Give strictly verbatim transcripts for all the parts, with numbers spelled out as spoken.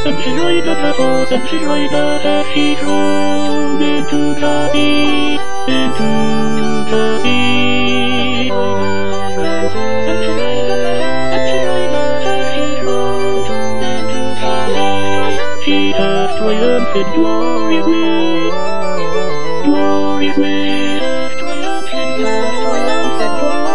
Rider, the horse and rider, as he drove into the sea, into the sea. Sunshine Rider, Sunshine Rider, as he drove into the sea. He has triumphed gloriously, gloriously. Triumphant, triumphant,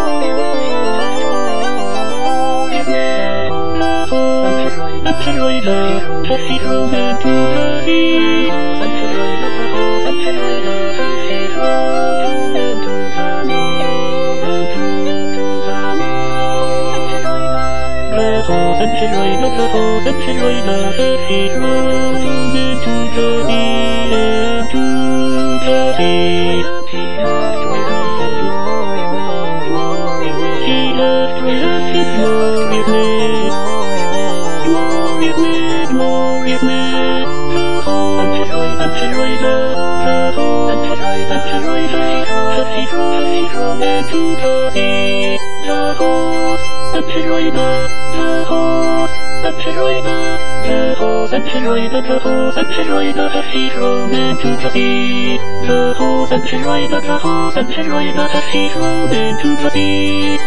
gloriously. Sunshine Rider, as he drove into the sea. Sunshine Rider, Sunshine Rider, as he drove into the sea, into the sea. The horse and rider, the horse and rider, as he drove into the sea, into the sea. He has triumphed gloriously, he has triumphed gloriously. Gloriously, gloriously, the horse and rider, the horse and rider, as he drove into the sea. The horse and rider, the horse and rider, the horse and rider, the horse and rider, as he drove into the sea. The horse and rider, the horse and rider, as he drove into the sea.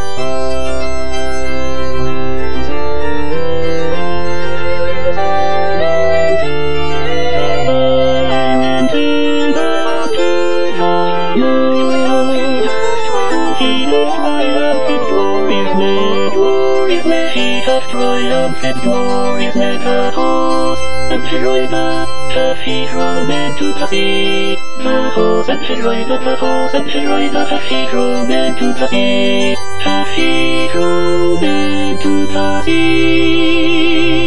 Triumphant gloriously, the horse and rider, as he drove into the sea. The horse and rider, the horse and rider, as he drove into the sea, as he drove into the sea.